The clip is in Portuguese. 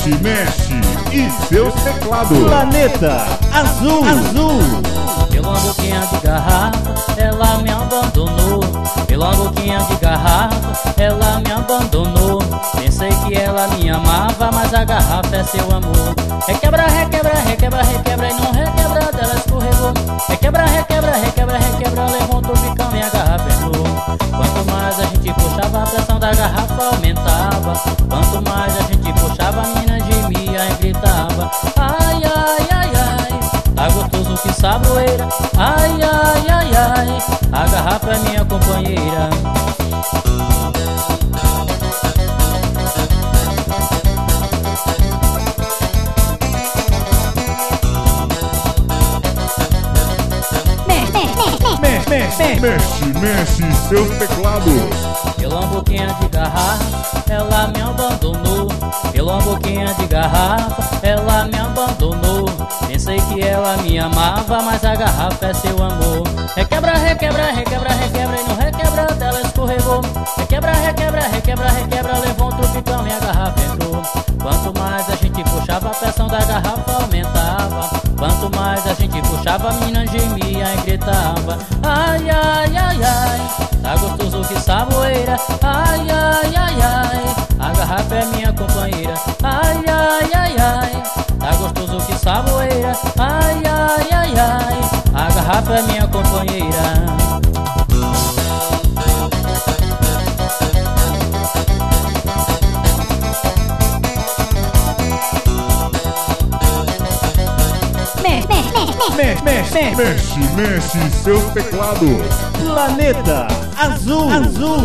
mexe e seus teclados. Planeta Azul. Pela boquinha de garrafa, ela me abandonou. Pela boquinha de garrafa, ela me abandonou. Pensei que ela me amava, mas a garrafa é seu amor. Requebra, requebra, requebra, requebra, e não requebra, dela escorregou. Requebra, requebra, requebra, requebra, levantou o bicão e a garrafa entrou. Quanto mais a gente puxava, a pressão da garrafa aumentava. Quanto mais a gente puxava, a menina gemia e gritava: ai, ai, ai, ai, tá gostoso que sabroeira. Ai, ai, ai, ai, a garrafa é minha companheira. Mexe seus teclados. Pela boquinha de garrafa, ela me abandonou. Pela boquinha de garrafa, ela me abandonou. Pensei que ela me amava, mas a garrafa é seu amor. Requebra, requebra, requebra, requebra, e não requebra, dela escorregou. Requebra, requebra, requebra, requebra, levou um tropicão e a garrafa entrou. Quanto mais a gente puxava, a pressão da garrafa aumentava. Quanto mais a gente puxava, a menina gemia e gritava: ai, ai, ai, ai, tá gostoso que sabroeira. Ai, ai, ai, ai, a garrafa é minha companheira. Ai, ai, ai, ai, tá gostoso que sabroeira. Ai, ai, ai, ai, a garrafa é minha companheira. Mexe seus teclados. Planeta Azul.